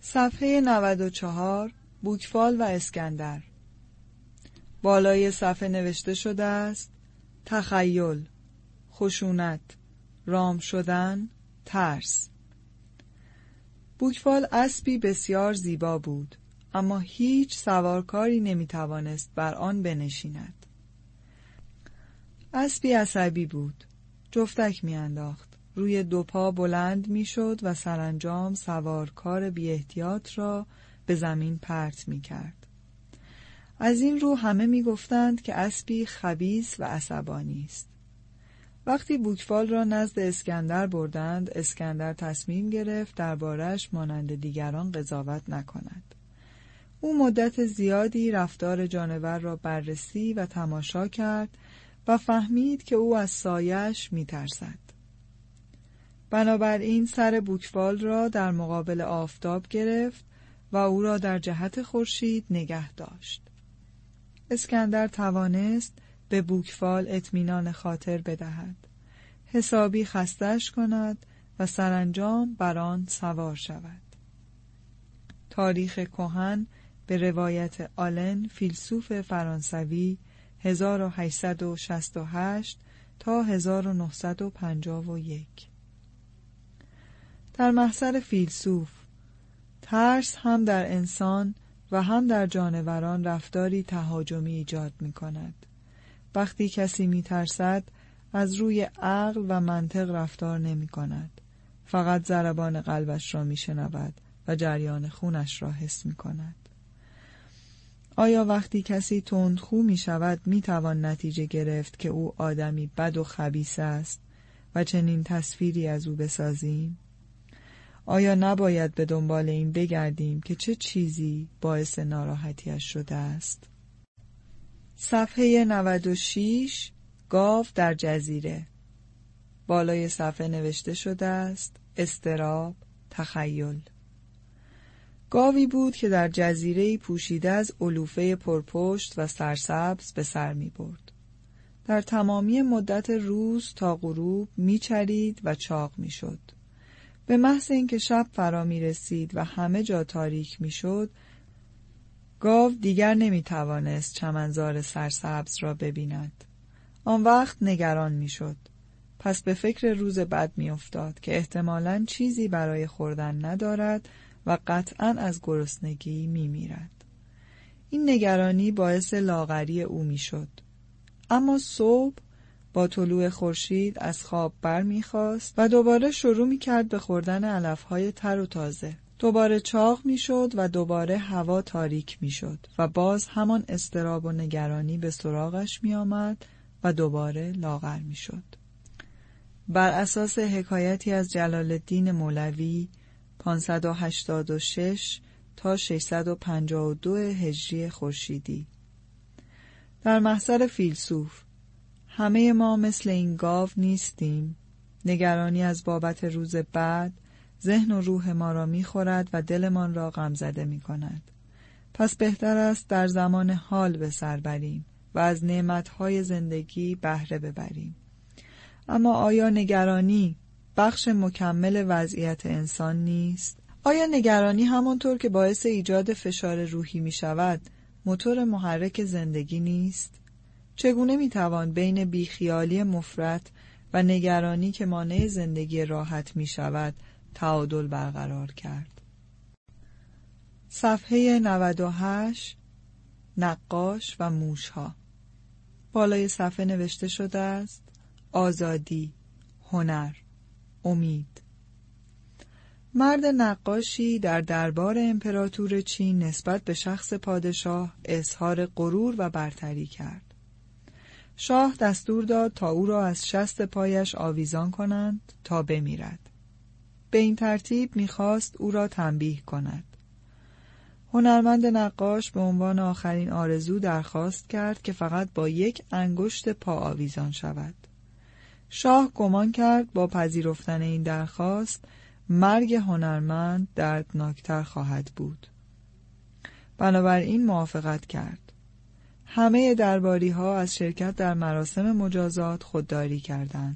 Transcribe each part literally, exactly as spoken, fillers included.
صفحه نود و چهار. بوکفال و اسکندر. بالای صفحه نوشته شده است: تخیل، خشونت، رام شدن، ترس. بوکفال اسبی بسیار زیبا بود، اما هیچ سوارکاری نمیتوانست بر آن بنشیند. اسبی عصبی بود، جفتک میانداخت، روی دو پا بلند میشد و سرانجام سوارکار بی احتیاط را به زمین پرت میکرد. از این رو همه میگفتند که اسبی خبیث و عصبانی است. وقتی بوکفال را نزد اسکندر بردند، اسکندر تصمیم گرفت درباره‌اش مانند دیگران قضاوت نکند. او مدت زیادی رفتار جانور را بررسی و تماشا کرد و فهمید که او از سایه‌اش می‌ترسد. بنابراین سر بوکفال را در مقابل آفتاب گرفت و او را در جهت خورشید نگه داشت. اسکندر توانست به بوکفال اطمینان خاطر بدهد، حسابی خسته‌اش کند و سرانجام بر آن سوار شود. تاریخ کهن به روایت آلن، فیلسوف فرانسوی، هزار و هشتصد و شصت و هشت تا هزار و نهصد و پنجاه و یک. در محضر فیلسوف، ترس هم در انسان و هم در جانوران رفتاری تهاجمی ایجاد می کند. وقتی کسی می ترسد، از روی عقل و منطق رفتار نمی کند. فقط ضربان قلبش را می شنود و جریان خونش را حس می کند. آیا وقتی کسی تندخو می شود می توان نتیجه گرفت که او آدمی بد و خبیث است و چنین تصویری از او بسازیم؟ آیا نباید به دنبال این بگردیم که چه چیزی باعث ناراحتیش شده است؟ صفحه نود و شش. گاو در جزیره. بالای صفحه نوشته شده است: اضطراب، تخیل. گاوی بود که در جزیره‌ای پوشیده از علوفه پرپشت و سرسبز به سر می برد. در تمامی مدت روز تا غروب می چرید و چاق می شد. به محض اینکه شب فرا می رسید و همه جا تاریک می شد، گاو دیگر نمی توانست چمنزار سرسبز را ببیند. آن وقت نگران می شد. پس به فکر روز بعد می افتاد که احتمالاً چیزی برای خوردن ندارد و قطعاً از گرسنگی می میرد. این نگرانی باعث لاغری او می شد. اما صبح با طلوع خورشید از خواب بر می خاست و دوباره شروع می کرد به خوردن علفهای تر و تازه. دوباره چاق می شد و دوباره هوا تاریک می شد و باز همان اضطراب و نگرانی به سراغش می آمد و دوباره لاغر می شد. بر اساس حکایتی از جلال الدین مولوی پانصد و هشتاد و شش تا ششصد و پنجاه و دو هجری خورشیدی. در محضر فیلسوف، همه ما مثل این گاو نیستیم. نگرانی از بابت روز بعد ذهن و روح ما را می خورد و دلمان را غمزده می کند. پس بهتر است در زمان حال به سر بریم و از نعمتهای زندگی بهره ببریم. اما آیا نگرانی بخش مکمل وضعیت انسان نیست؟ آیا نگرانی همانطور که باعث ایجاد فشار روحی می شود، موتور محرک زندگی نیست؟ چگونه می توان بین بیخیالی مفرط و نگرانی که مانع زندگی راحت می شود تعادل برقرار کرد؟ صفحه نود و هشت. نقاش و موشها. بالای صفحه نوشته شده است: آزادی، هنر، امید. مرد نقاشی در دربار امپراتور چین نسبت به شخص پادشاه اظهار غرور و برتری کرد. شاه دستور داد تا او را از شست پایش آویزان کنند تا بمیرد. به این ترتیب می‌خواست او را تنبیه کند. هنرمند نقاش به عنوان آخرین آرزو درخواست کرد که فقط با یک انگشت پا آویزان شود. شاه گمان کرد با پذیرفتن این درخواست مرگ هنرمند دردناکتر خواهد بود. بنابراین موافقت کرد. همه درباری ها از شرکت در مراسم مجازات خودداری کردند،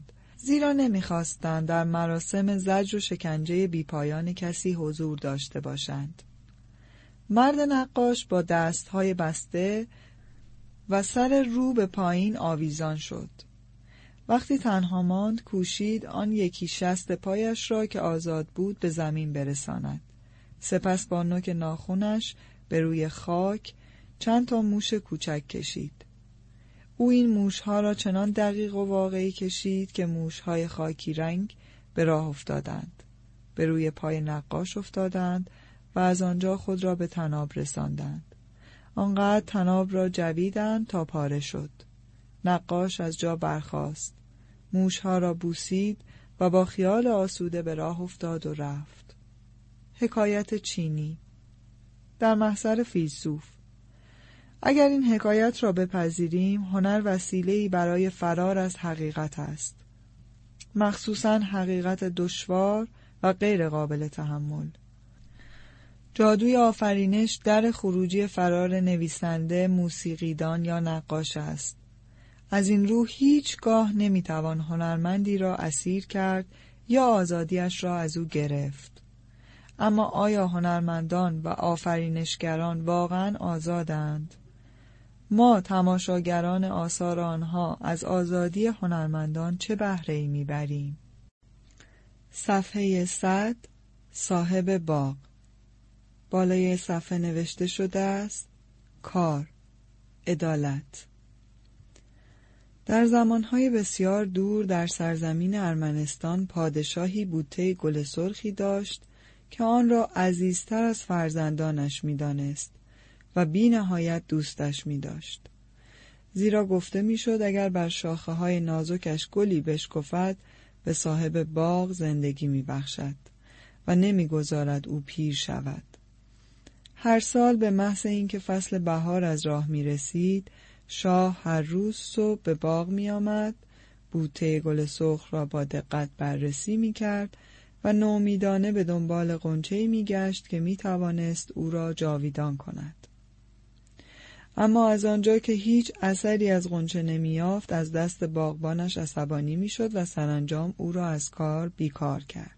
زیرا نمی‌خواستند در مراسم زجر و شکنجه بیپایان کسی حضور داشته باشند. مرد نقاش با دستهای بسته و سر رو به پایین آویزان شد. وقتی تنها ماند کوشید آن یکی شست پایش را که آزاد بود به زمین برساند. سپس با نوک ناخنش به روی خاک چند تا موش کوچک کشید. او این موشها را چنان دقیق و واقعی کشید که موشهای خاکی رنگ به راه افتادند. به روی پای نقاش افتادند و از آنجا خود را به طناب رساندند. آنقدر طناب را جویدند تا پاره شد. نقاش از جا برخاست. موشها را بوسید و با خیال آسوده به راه افتاد و رفت. حکایت چینی در محضر فیلسوف. اگر این حکایت را بپذیریم، هنر وسیله‌ای برای فرار از حقیقت است، مخصوصاً حقیقت دشوار و غیر قابل تحمل. جادوی آفرینش در خروجی فرار نویسنده، موسیقیدان یا نقاش است. از این رو هیچگاه نمیتوان هنرمندی را اسیر کرد یا آزادیش را از او گرفت. اما آیا هنرمندان و آفرینشگران واقعاً آزادند؟ ما تماشاگران آثار آنها از آزادی هنرمندان چه بهره‌ای میبریم؟ صفحه صد، صاحب باغ. بالای صفحه نوشته شده است: کار، عدالت. در زمانهای بسیار دور در سرزمین ارمنستان پادشاهی بوته گل سرخی داشت که آن را عزیزتر از فرزندانش می‌دانست و بی نهایت دوستش می‌داشت. زیرا گفته می‌شد اگر بر شاخه‌های نازکش گلی بشکفد به صاحب باغ زندگی می‌بخشد و نمی‌گذارد او پیر شود. هر سال به محض اینکه فصل بهار از راه می‌رسید، شاه هر روز صبح به باغ می‌آمد، بوته گل سرخ را با دقت بررسی می‌کرد و نومیدانه به دنبال غنچه‌ای می‌گشت که می‌توانست او را جاویدان کند. اما از آنجا که هیچ اثری از غنچه نمی‌یافت، از دست باغبانش عصبانی می‌شد و سرانجام او را از کار بیکار کرد.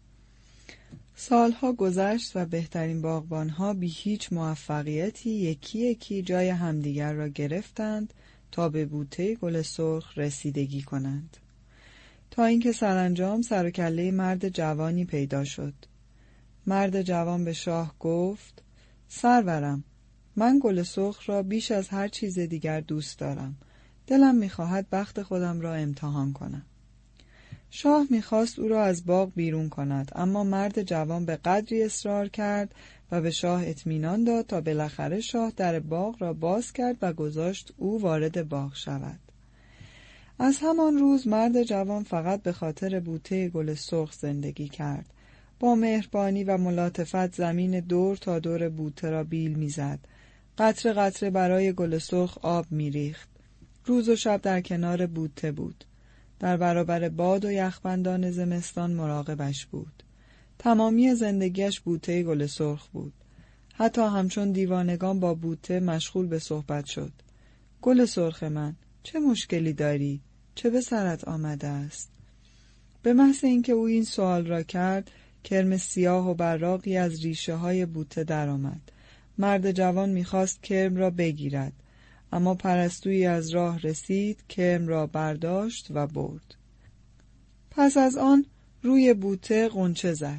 سالها گذشت و بهترین باغبانها بی هیچ موفقیتی یکی یکی جای همدیگر را گرفتند تا به بوته گل سرخ رسیدگی کنند، تا اینکه سرانجام سر و کله مرد جوانی پیدا شد. مرد جوان به شاه گفت: سرورم، من گل سرخ را بیش از هر چیز دیگر دوست دارم. دلم می‌خواهد بخت خودم را امتحان کنم. شاه می‌خواست او را از باغ بیرون کند، اما مرد جوان به قدری اصرار کرد و به شاه اطمینان داد تا بالاخره شاه در باغ را باز کرد و گذاشت او وارد باغ شود. از همان روز مرد جوان فقط به خاطر بوته گل سرخ زندگی کرد. با مهربانی و ملاطفت زمین دور تا دور بوته را بیل می‌زد. قطره قطره برای گل سرخ آب می‌ریخت. روز و شب در کنار بوته بود. در برابر باد و یخبندان زمستان مراقبش بود. تمامی زندگیش بوته گل سرخ بود. حتی همچون دیوانگان با بوته مشغول به صحبت شد. گل سرخ من، چه مشکلی داری؟ چه به سرت آمده است؟ به محض اینکه او این سوال را کرد، کرم سیاه و براقی از ریشه های بوته در آمد. مرد جوان میخواست کرم را بگیرد، اما پرستویی از راه رسید، کرم را برداشت و برد. پس از آن روی بوته غنچه زد.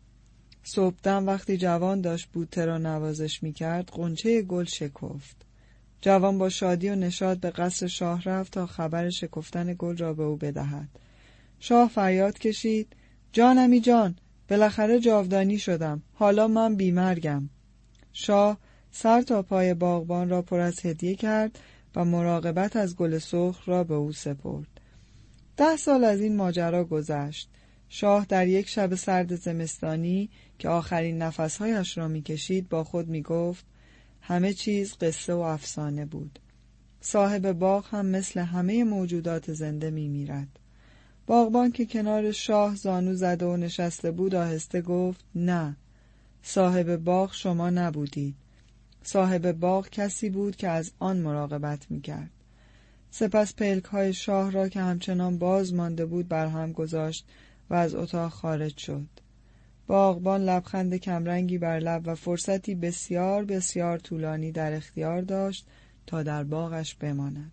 صبحدم وقتی جوان داشت بوته را نوازش میکرد، غنچه گل شکفت. جوان با شادی و نشاط به قصر شاه رفت تا خبر شکفتن گل را به او بدهد. شاه فریاد کشید: جانمی جان، بالاخره جاودانی شدم، حالا من بیمرگم. شاه سر تا پای باغبان را پر از هدیه کرد و مراقبت از گل سرخ را به او سپرد. ده سال از این ماجرا گذشت. شاه در یک شب سرد زمستانی که آخرین نفسهایش را میکشید با خود میگفت: همه چیز قصه و افسانه بود. صاحب باغ هم مثل همه موجودات زنده میمیرد. باغبان که کنار شاه زانو زده و نشسته بود آهسته گفت: نه، صاحب باغ شما نبودید. صاحب باغ کسی بود که از آن مراقبت میکرد. سپس پلک‌های شاه را که همچنان باز مانده بود برهم گذاشت و از اتاق خارج شد. باغبان لبخند کمرنگی بر لب و فرصتی بسیار بسیار طولانی در اختیار داشت تا در باغش بماند.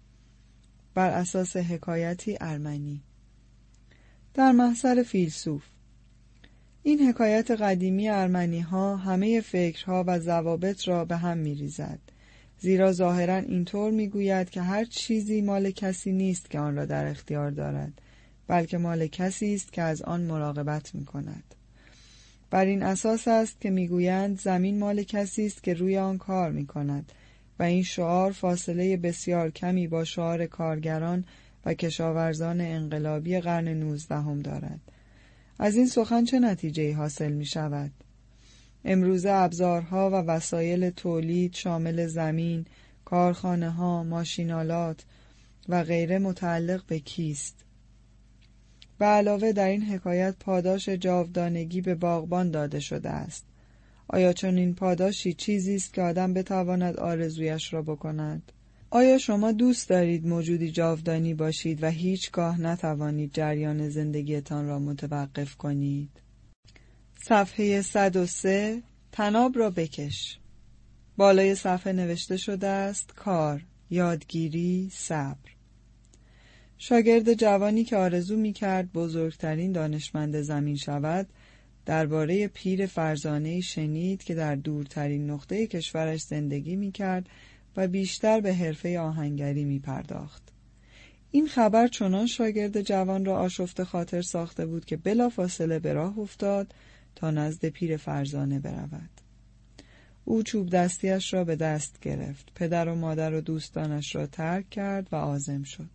بر اساس حکایتی ارمنی. در محضر فیلسوف. این حکایت قدیمی ارمنی ها همه فکرها و ضوابط را به هم می ریزد، زیرا ظاهرا اینطور می گوید که هر چیزی مال کسی نیست که آن را در اختیار دارد، بلکه مال کسی است که از آن مراقبت می کند. بر این اساس است که می گویند زمین مال کسی است که روی آن کار می کند و این شعار فاصله بسیار کمی با شعار کارگران و کشاورزان انقلابی قرن نوزدهم دارد. از این سخن چه نتیجه‌ای حاصل می شود؟ امروزه ابزارها و وسایل تولید شامل زمین، کارخانه‌ها، ماشینالات و غیره متعلق به کیست؟ به علاوه در این حکایت پاداش جاودانگی به باغبان داده شده است. آیا چنین پاداشی چیزی است که آدم بتواند آرزویش را بکند؟ آیا شما دوست دارید موجودی جاودانی باشید و هیچگاه نتوانید جریان زندگیتان را متوقف کنید؟ صفحه صد و سه. طناب را بکش. بالای صفحه نوشته شده است کار، یادگیری، صبر. شاگرد جوانی که آرزو می‌کرد بزرگترین دانشمند زمین شود، درباره پیر فرزانه‌ای شنید که در دورترین نقطه کشورش زندگی می‌کرد و بیشتر به حرفه آهنگری می‌پرداخت. این خبر چنان شاگرد جوان را آشفته خاطر ساخته بود که بلافاصله به راه افتاد تا نزد پیر فرزانه برود. او چوب دستیش را به دست گرفت، پدر و مادر و دوستانش را ترک کرد و عازم شد.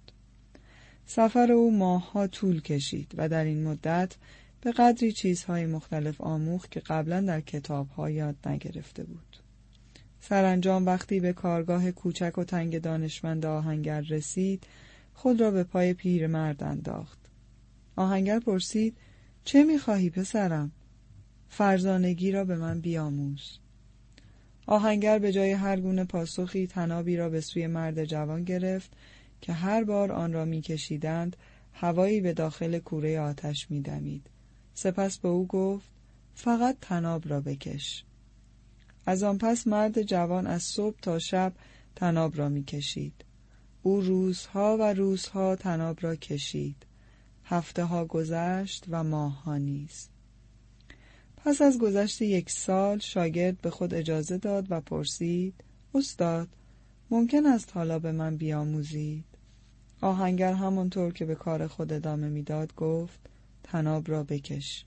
سفر او ماه‌ها طول کشید و در این مدت به قدری چیزهای مختلف آموخت که قبلا در کتاب‌ها یاد نگرفته بود. سرانجام وقتی به کارگاه کوچک و تنگ دانشمند آهنگر رسید، خود را به پای پیرمرد انداخت. آهنگر پرسید: چه می‌خواهی پسرم؟ فرزانگی را به من بیاموز. آهنگر به جای هر گونه پاسخی طنابی را به سوی مرد جوان گرفت که هر بار آن را می‌کشیدند هوایی به داخل کوره آتش می‌دمید. سپس به او گفت: فقط طناب را بکش. از آن پس مرد جوان از صبح تا شب طناب را می‌کشید. او روزها و روزها طناب را کشید. هفته ها گذشت و ماه ها نیز. پس از گذشت یک سال شاگرد به خود اجازه داد و پرسید: استاد، ممکن است حالا به من بیاموزید؟ آهنگر همانطور که به کار خود ادامه میداد گفت: طناب را بکش.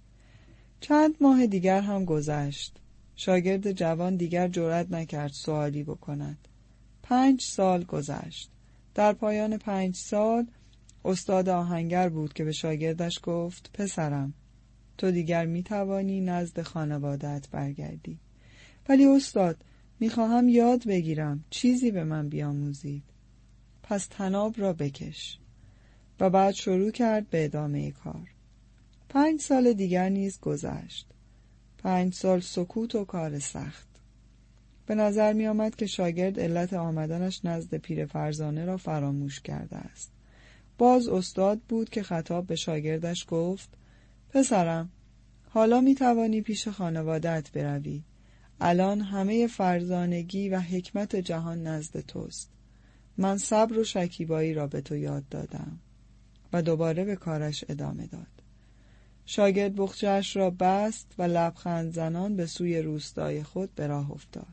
چند ماه دیگر هم گذشت. شاگرد جوان دیگر جرأت نکرد سوالی بکند. پنج سال گذشت. در پایان پنج سال استاد آهنگر بود که به شاگردش گفت: پسرم، تو دیگر میتوانی نزد خانواده‌ات برگردی. ولی استاد، میخواهم یاد بگیرم، چیزی به من بیاموزید. پس طناب را بکش. و بعد شروع کرد به ادامه کار. پنج سال دیگر نیز گذشت. پنج سال سکوت و کار سخت. به نظر می آمد که شاگرد علت آمدنش نزد پیر فرزانه را فراموش کرده است. باز استاد بود که خطاب به شاگردش گفت: پسرم، حالا می توانی پیش خانواده‌ات بروی. الان همه فرزانگی و حکمت جهان نزد توست. من صبر و شکیبایی را به تو یاد دادم. و دوباره به کارش ادامه داد. شاگرد بخچه‌اش را بست و لبخند زنان به سوی روستای خود به راه افتاد.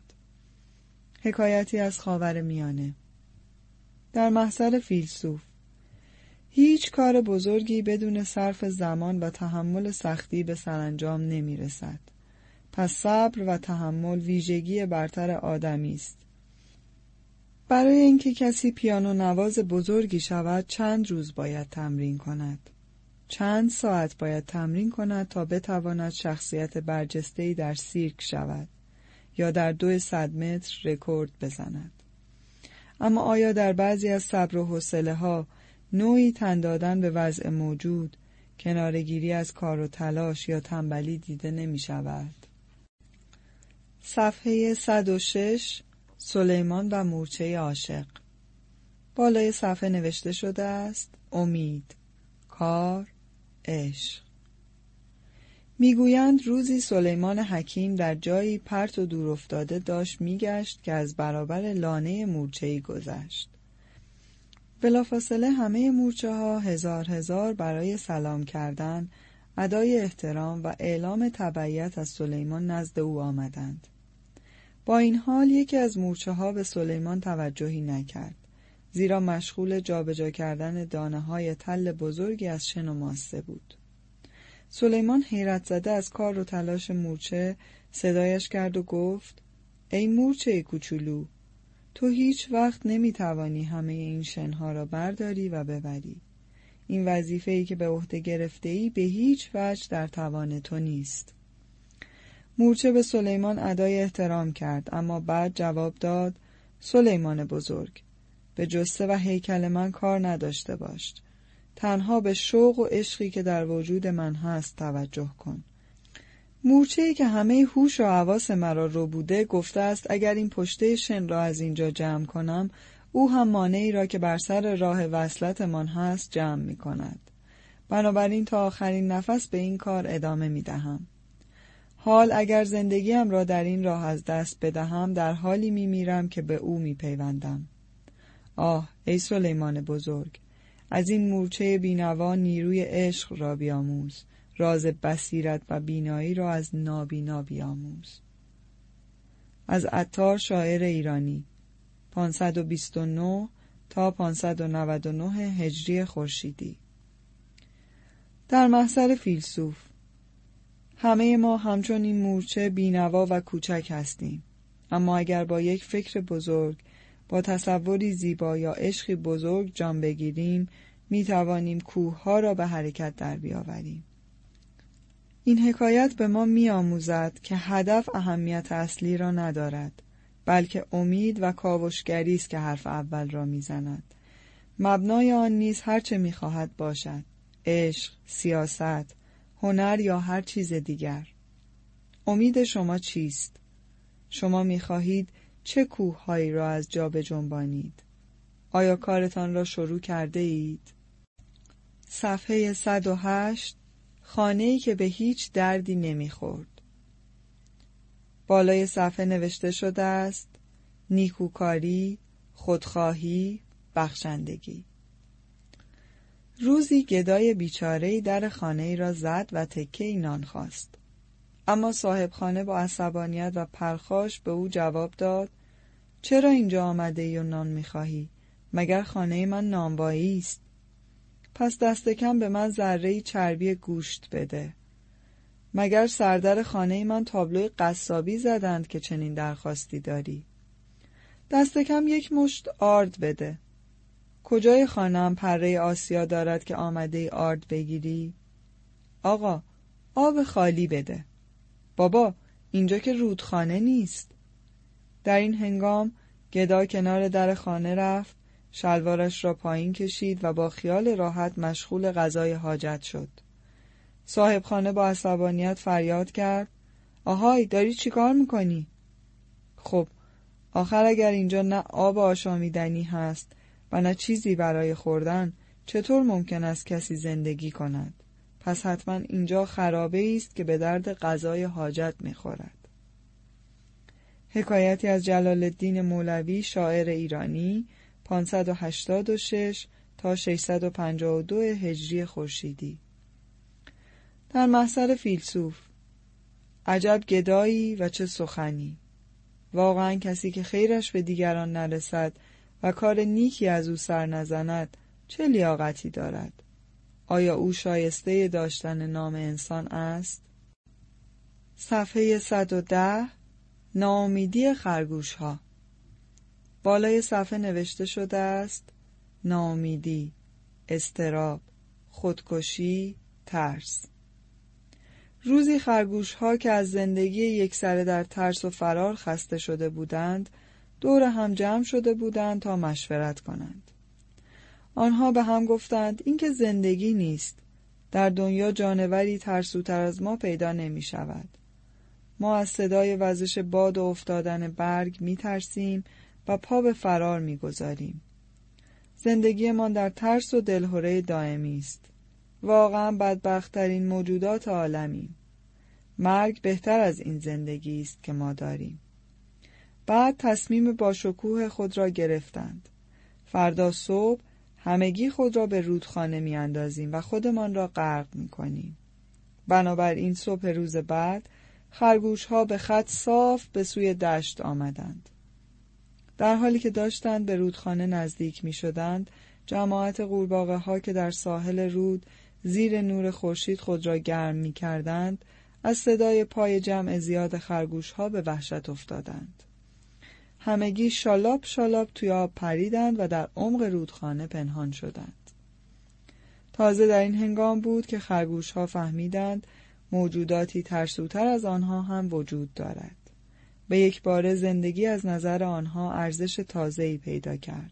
حکایتی از خاورمیانه. در محضر فیلسوف. هیچ کار بزرگی بدون صرف زمان و تحمل سختی به سرانجام نمی رسد. پس صبر و تحمل ویژگی برتر آدمی است. برای اینکه کسی پیانو نواز بزرگی شود چند روز باید تمرین کند. چند ساعت باید تمرین کند تا بتواند شخصیت برجسته‌ای در سیرک شود یا در دو صد متر رکورد بزند. اما آیا در بعضی از صبر و حوصله ها نوعی تن دادن به وضع موجود، کناره‌گیری از کار و تلاش یا تنبلی دیده نمی شود؟ صفحه صد و شش. سلیمان و مورچه عاشق. بالای صفحه نوشته شده است: امید، کار، عشق. میگویند روزی سلیمان حکیم در جایی پرت و دور افتاده داشت میگشت که از برابر لانه مورچه‌ای گذشت. بلافاصله همه مورچه ها هزار هزار برای سلام کردن، ادای احترام و اعلام تبعیت از سلیمان نزد او آمدند. با این حال یکی از مورچه ها به سلیمان توجهی نکرد، زیرا مشغول جابجا کردن دانه های تل بزرگی از شن و ماسه بود. سلیمان حیرت زده از کار و تلاش مورچه صدایش کرد و گفت: ای مورچه کوچولو، تو هیچ وقت نمیتوانی همه این شنها را برداری و ببری. این وظیفه‌ای که به عهده گرفته‌ای به هیچ وجه در توان تو نیست. مورچه به سلیمان ادای احترام کرد، اما بعد جواب داد: سلیمان بزرگ، به جثه و هیکل من کار نداشته باش. تنها به شوق و عشقی که در وجود من هست توجه کن. مورچه‌ای که همه هوش و حواس مرا رو بوده گفته است اگر این پشته شن را از اینجا جمع کنم، او هم مانعی را که بر سر راه وصلت من هست جمع می کند. بنابراین تا آخرین نفس به این کار ادامه می دهم. حال اگر زندگیم را در این راه از دست بدهم، در حالی می میرم که به او می پیوندم. آه ای سلیمان بزرگ، از این مورچه بینوا نیروی عشق را بیاموز، راز بصیرت و بینایی را از نابینا بیاموز. از عطار، شاعر ایرانی، پانصد و بیست و نه تا پانصد و نود و نه هجری خورشیدی. در محضر فیلسوف: همه ما همچون این مورچه بینوا و کوچک هستیم، اما اگر با یک فکر بزرگ، با تصوری زیبا یا عشقی بزرگ جان بگیریم، می توانیم کوه ها را به حرکت در بیاوریم. این حکایت به ما می آموزد که هدف اهمیت اصلی را ندارد، بلکه امید و کاوشگری است که حرف اول را می زند. مبنای آن نیز هرچه می خواهد باشد: عشق، سیاست، هنر یا هر چیز دیگر. امید شما چیست؟ شما می خواهید چه کوه‌هایی را از جا بجنبانید؟ آیا کارتان را شروع کرده اید؟ صفحه صد و هشت. خانه‌ای که به هیچ دردی نمیخورد. بالای صفحه نوشته شده است: نیکوکاری، خودخواهی، بخشندگی. روزی گدای بیچاره‌ای در خانه‌ای را زد و تکه‌ای نان خواست. اما صاحب خانه با عصبانیت و پرخاش به او جواب داد: چرا اینجا آمده ای و نان میخواهی؟ مگر خانه من نانوایی است؟ پس دست کم به من ذره‌ای چربی گوشت بده. مگر سردر خانه من تابلوی قصابی زدند که چنین درخواستی داری؟ دست کم یک مشت آرد بده. کجای خانه‌ام پره آسیا دارد که آمده ای آرد بگیری؟ آقا، آب خالی بده. بابا، اینجا که رودخانه نیست. در این هنگام گدا کنار در خانه رفت، شلوارش را پایین کشید و با خیال راحت مشغول قضای حاجت شد. صاحب خانه با عصبانیت فریاد کرد: آهای، داری چی کار میکنی؟ خب، آخر اگر اینجا نه آب آشامیدنی هست و نه چیزی برای خوردن، چطور ممکن است کسی زندگی کند؟ پس حتما اینجا خرابه است که به درد قضای حاجت میخورد. حکایتی از جلال الدین مولوی، شاعر ایرانی، پانصد و هشتاد و شش تا ششصد و پنجاه و دو هجری خورشیدی. در محضر فیلسوف: عجب گدایی و چه سخنی! واقعا کسی که خیرش به دیگران نرسد و کار نیکی از او سر نزند چه لیاقتی دارد؟ آیا او شایسته داشتن نام انسان است؟ صفحه صد و ده. ناامیدی خرگوش ها. بالای صفحه نوشته شده است: ناامیدی، اضطراب، خودکشی، ترس. روزی خرگوش ها که از زندگی یکسره در ترس و فرار خسته شده بودند، دور هم جمع شده بودند تا مشورت کنند. آنها به هم گفتند این که زندگی نیست. در دنیا جانوری ترسوتر از ما پیدا نمی شود. ما از صدای وزش باد و افتادن برگ می ترسیم و پا به فرار می گذاریم. زندگیمان در ترس و دلهره دائمی است. واقعا بدبخت‌ترین موجودات عالمیم. مرگ بهتر از این زندگی است که ما داریم. بعد تصمیم باشکوه خود را گرفتند. فردا صبح همگی خود را به رودخانه می اندازیم و خودمان را غرق می کنیم. بنابراین صبح روز بعد خرگوش ها به خط صاف به سوی دشت آمدند. در حالی که داشتند به رودخانه نزدیک می شدند، جماعت قورباغه ها که در ساحل رود زیر نور خورشید خود را گرم می کردند، از صدای پای جمع زیاد خرگوش ها به وحشت افتادند. همگی شالاب شالاب توی آب پریدند و در عمق رودخانه پنهان شدند. تازه در این هنگام بود که خرگوش ها فهمیدند موجوداتی ترسوتر از آنها هم وجود دارد. به یک باره زندگی از نظر آنها ارزش تازه‌ای پیدا کرد.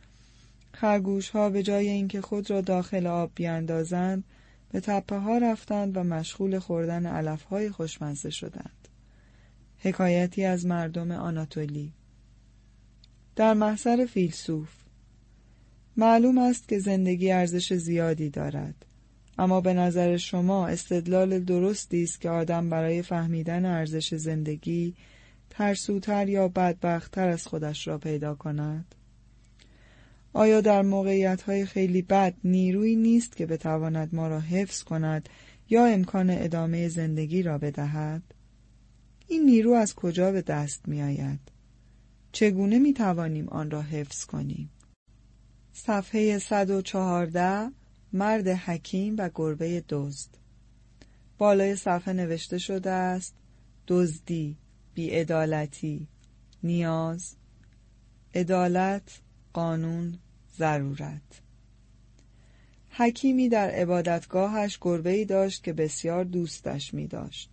خرگوش ها به جای اینکه خود را داخل آب بیاندازند، به تپه ها رفتند و مشغول خوردن علف های خوشمزه شدند. حکایتی از مردم آناتولی. در محضر فیلسوف: معلوم است که زندگی ارزش زیادی دارد، اما به نظر شما استدلال درستی است که آدم برای فهمیدن ارزش زندگی ترسوتر یا بدبخت‌تر از خودش را پیدا کند؟ آیا در موقعیت‌های خیلی بد نیرویی نیست که بتواند ما را حفظ کند یا امکان ادامه زندگی را بدهد؟ این نیرو از کجا به دست می آید؟ چگونه می توانیم آن را حفظ کنیم؟ صفحه صد و چهارده، مرد حکیم و گربه دزد. بالای صفحه نوشته شده است: دزدی، بی‌عدالتی، نیاز، عدالت، قانون، ضرورت. حکیمی در عبادتگاهش گربه‌ای داشت که بسیار دوستش می داشت.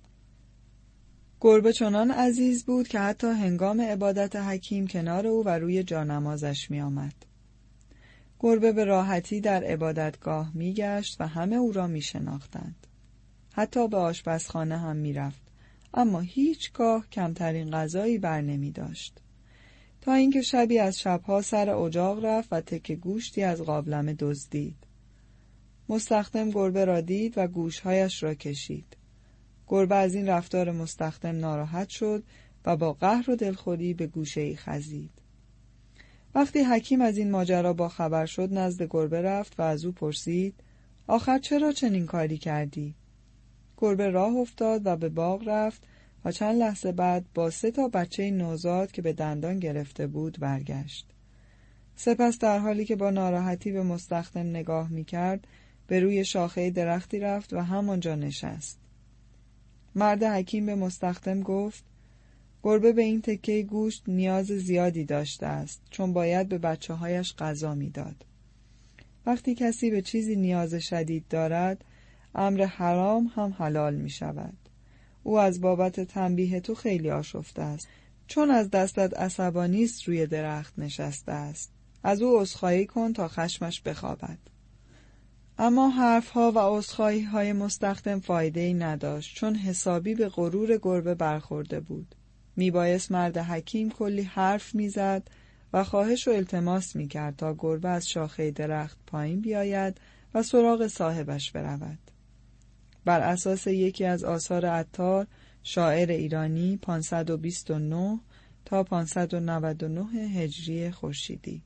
گربه چنان عزیز بود که حتی هنگام عبادت حکیم کنار او و روی جانمازش می آمد. گربه به راحتی در عبادتگاه می گشت و همه او را می شناختند. حتی به آشپزخانه هم می رفت، اما هیچگاه کمترین غذایی بر نمی داشت. تا اینکه شبی از شبها سر اجاق رفت و تکه گوشتی از قابلمه دزدید. مستخدم گربه را دید و گوشهایش را کشید. گربه از این رفتار مستخدم ناراحت شد و با قهر و دلخوری به گوشه‌ای خزید. وقتی حکیم از این ماجرا با خبر شد نزد گربه رفت و از او پرسید: آخر چرا چنین کاری کردی؟ گربه راه افتاد و به باغ رفت و چند لحظه بعد با سه تا بچه نوزاد که به دندان گرفته بود برگشت. سپس در حالی که با ناراحتی به مستخدم نگاه می‌کرد به روی شاخه درختی رفت و همانجا نشست. مرد حکیم به مستخدم گفت: گربه به این تکه گوشت نیاز زیادی داشته است، چون باید به بچه هایش غذا میداد. وقتی کسی به چیزی نیاز شدید دارد، امر حرام هم حلال می شود. او از بابت تنبیه تو خیلی آشفته است، چون از دستت عصبانی است روی درخت نشسته است. از او عذرخواهی کن تا خشمش بخوابد. اما حرفها و عذرخواهی‌های مستخدم فایده‌ای نداشت، چون حسابی به غرور گربه برخورده بود. میبایست مرد حکیم کلی حرف میزد و خواهش و التماس میکرد تا گربه از شاخه درخت پایین بیاید و سراغ صاحبش برود. بر اساس یکی از آثار عطار، شاعر ایرانی، پانصد و بیست و نه تا پانصد و نود و نه هجری خورشیدی.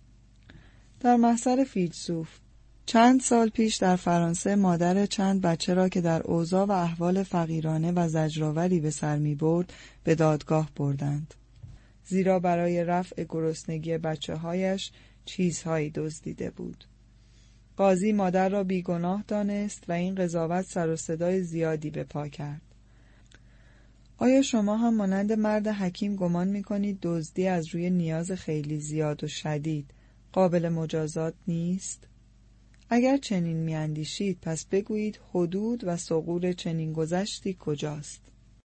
در محضر فیلسوف: چند سال پیش در فرانسه مادر چند بچه را که در اوضاع و احوال فقیرانه و زجرآوری به سر می برد به دادگاه بردند، زیرا برای رفع گرسنگی بچه هایش چیزهایی دزدیده بود. قاضی مادر را بیگناه دانست و این قضاوت سر و صدای زیادی به پا کرد. آیا شما هم مانند مرد حکیم گمان می کنید دزدی از روی نیاز خیلی زیاد و شدید قابل مجازات نیست؟ اگر چنین می اندیشید پس بگویید حدود و ثغور چنین گذشتی کجاست؟